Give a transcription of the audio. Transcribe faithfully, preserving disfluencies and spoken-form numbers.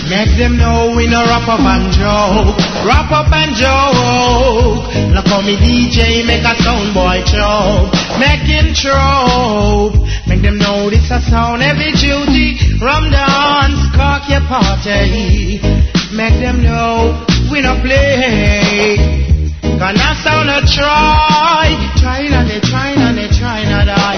Make them know we no rap up and joke, rap up and joke. Look how me D J make a sound boy choke, make him trope. Make them know this a sound heavy duty. Rum dance, cock your party. Make them know we no play. Gonna sound a try, trying and they trying and they trying and I.